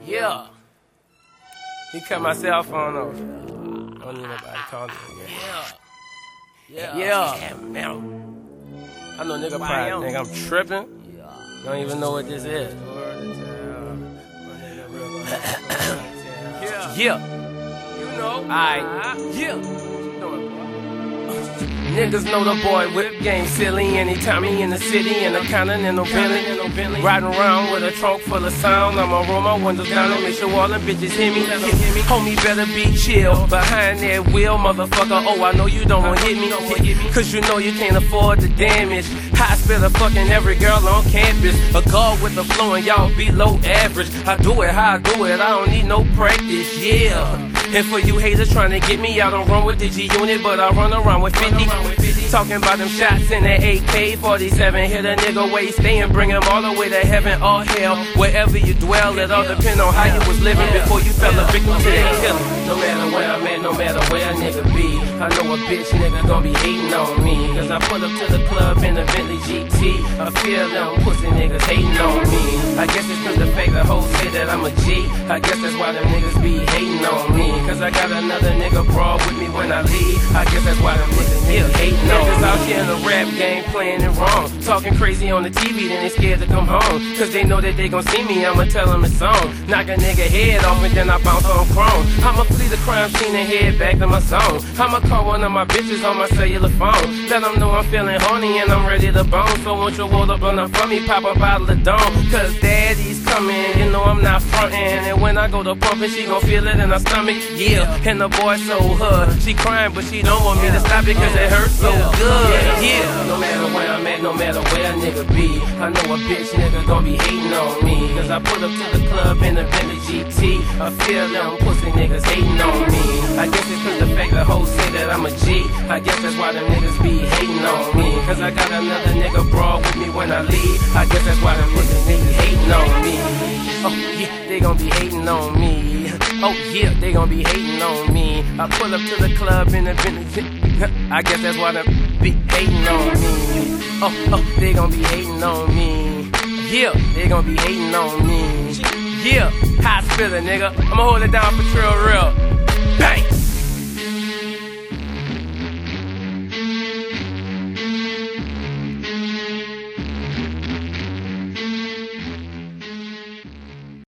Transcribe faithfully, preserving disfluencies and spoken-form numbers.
Yeah. He cut my cell phone off. I don't need nobody calling me again. Yeah. Yeah. Yeah. I know nigga probably think I'm tripping. Don't even know what this is. Yeah. Yeah. You know. Aight. Yeah. Niggas know the boy whip game silly. Anytime he in the city, in the continental Bentley, riding around with a trunk full of sound. I'ma roll my windows down and make sure all them bitches hear me. Homie better be chill behind that wheel, motherfucker. Oh, I know you don't wanna hit me, cause you know you can't afford the damage. High spitter fucking every girl on campus. A guard with the flow and y'all below average. I do it how I do it, I don't need no practice, yeah. And for you haters trying to get me, I don't run with the G unit, but I run around with fifty. Talking about them shots in that A K forty-seven. Hit a nigga where he stay and bring him all the way to heaven or hell. Wherever you dwell, it all depend on how you was living before you fell a victim to that killer. No matter where I'm at, no matter where a nigga be, I know a bitch nigga gon' be hating on me. Cause I pull up to the club in the Bentley G T. I feel them pussy niggas hating on me. I guess it's cause the fact the hoes say that I'm a G. I guess that's why them niggas be hating on me. Cause I got another nigga broad with me when I leave. I guess that's why them niggas yeah, hating on me. Niggas out here in the rap game playing it wrong. Talking crazy on the T V, then they scared to come home. Cause they know that they gon' see me, I'ma tell them it's on. Knock a nigga head off and then I bounce on chrome. I'ma flee the crime scene and head back to my zone. I'ma call one of my bitches on my cellular phone. Let them know I'm feeling horny and I'm ready to bone. So once you roll up on the front me, pop a bottle of Dome. Cause daddy's coming, you know I'm not frontin'. And when I go to pumpin', she gon' feel it in her stomach. Yeah, and the boy so hood. She crying but she don't want me to stop it cause it hurts so good. Yeah, no matter where I'm at, no matter where a nigga be, I know a bitch nigga gon' be hating on me. Cause I pull up to the club in the Bentley G T. I feel them pussy niggas hating on me. I guess it's cause the fact the hoes say that I'm a G. I guess that's why them niggas be hating on me. Cause I got another nigga broad with me when I leave. I guess that's why them pussy niggas hating on me. Oh yeah, they gon' be hating on me. Oh yeah, they gon' be hating on me. I pull up to the club in the Bentley. I guess that's why they be hating on me. Oh, oh, they gon' be hating on me. Yeah, they gon' be hating on me. Yeah, high spiller, nigga. I'ma hold it down for real, real.